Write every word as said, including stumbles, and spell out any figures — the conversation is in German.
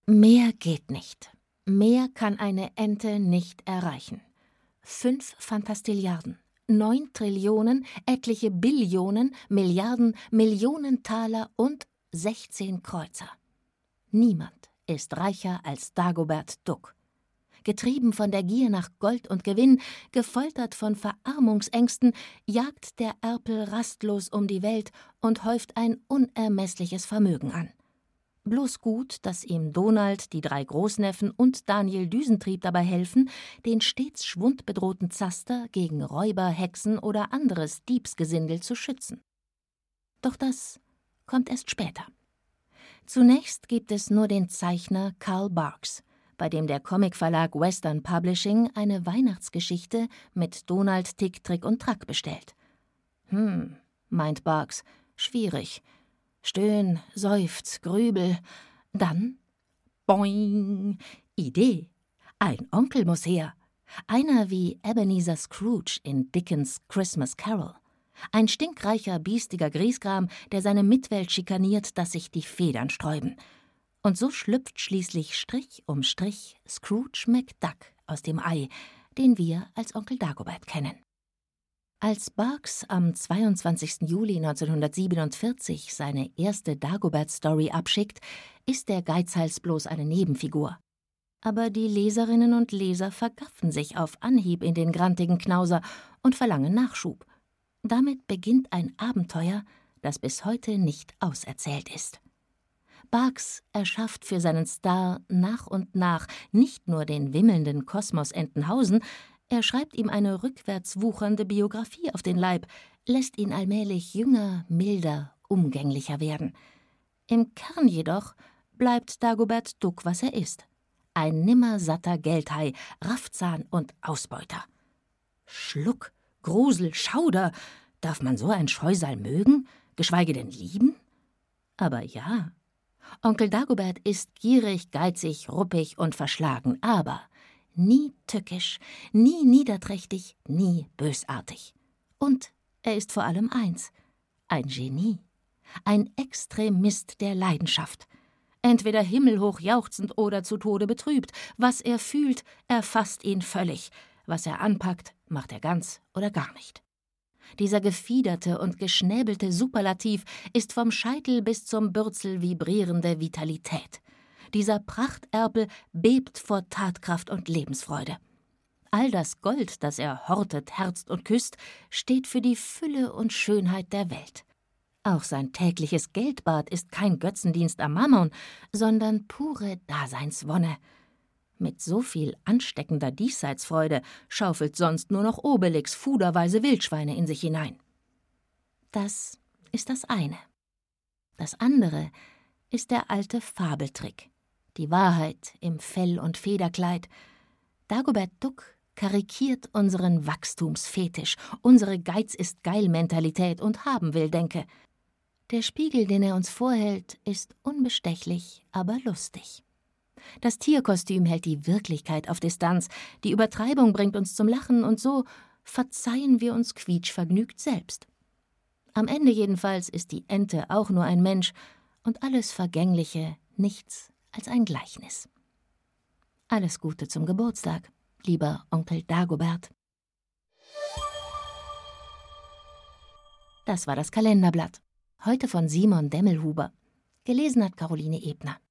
Mehr geht nicht. Mehr kann eine Ente nicht erreichen. Fünf Fantastilliarden, neun Trillionen, etliche Billionen, Milliarden, Millionen Taler und sechzehn Kreuzer. Niemand ist reicher als Dagobert Duck. Getrieben von der Gier nach Gold und Gewinn, gefoltert von Verarmungsängsten, jagt der Erpel rastlos um die Welt und häuft ein unermessliches Vermögen an. Bloß gut, dass ihm Donald, die drei Großneffen und Daniel Düsentrieb dabei helfen, den stets schwundbedrohten Zaster gegen Räuber, Hexen oder anderes Diebsgesindel zu schützen. Doch das kommt erst später. Zunächst gibt es nur den Zeichner Carl Barks, bei dem der Comicverlag Western Publishing eine Weihnachtsgeschichte mit Donald, Tick, Trick und Track bestellt. Hm, meint Barks, schwierig. Stöhn, seufz, grübel. Dann, boing, Idee. Ein Onkel muss her. Einer wie Ebenezer Scrooge in Dickens' Christmas Carol. Ein stinkreicher, biestiger Griesgram, der seine Mitwelt schikaniert, dass sich die Federn sträuben. Und so schlüpft schließlich Strich um Strich Scrooge McDuck aus dem Ei, den wir als Onkel Dagobert kennen. Als Barks am zweiundzwanzigsten Juli neunzehnhundertsiebenundvierzig seine erste Dagobert-Story abschickt, ist der Geizhals bloß eine Nebenfigur. Aber die Leserinnen und Leser vergaffen sich auf Anhieb in den grantigen Knauser und verlangen Nachschub. Damit beginnt ein Abenteuer, das bis heute nicht auserzählt ist. Barks erschafft für seinen Star nach und nach nicht nur den wimmelnden Kosmos Entenhausen, er schreibt ihm eine rückwärts wuchernde Biografie auf den Leib, lässt ihn allmählich jünger, milder, umgänglicher werden. Im Kern jedoch bleibt Dagobert Duck, was er ist. Ein nimmersatter Geldhai, Raffzahn und Ausbeuter. Schluck, Grusel, Schauder, darf man so ein Scheusal mögen, geschweige denn lieben? Aber ja, Onkel Dagobert ist gierig, geizig, ruppig und verschlagen, aber nie tückisch, nie niederträchtig, nie bösartig. Und er ist vor allem eins: ein Genie, ein Extremist der Leidenschaft. Entweder himmelhoch jauchzend oder zu Tode betrübt. Was er fühlt, erfasst ihn völlig. Was er anpackt, macht er ganz oder gar nicht. Dieser gefiederte und geschnäbelte Superlativ ist vom Scheitel bis zum Bürzel vibrierende Vitalität. Dieser Prachterpel bebt vor Tatkraft und Lebensfreude. All das Gold, das er hortet, herzt und küsst, steht für die Fülle und Schönheit der Welt. Auch sein tägliches Geldbad ist kein Götzendienst am Mammon, sondern pure Daseinswonne. Mit so viel ansteckender Diesseitsfreude schaufelt sonst nur noch Obelix fuderweise Wildschweine in sich hinein. Das ist das eine. Das andere ist der alte Fabeltrick. Die Wahrheit im Fell- und Federkleid. Dagobert Duck karikiert unseren Wachstumsfetisch, unsere Geiz-ist-geil-Mentalität und Haben-will-Denke. Der Spiegel, den er uns vorhält, ist unbestechlich, aber lustig. Das Tierkostüm hält die Wirklichkeit auf Distanz, die Übertreibung bringt uns zum Lachen und so verzeihen wir uns quietschvergnügt selbst. Am Ende jedenfalls ist die Ente auch nur ein Mensch und alles Vergängliche nichts als ein Gleichnis. Alles Gute zum Geburtstag, lieber Onkel Dagobert. Das war das Kalenderblatt. Heute von Simon Demmelhuber. Gelesen hat Caroline Ebner.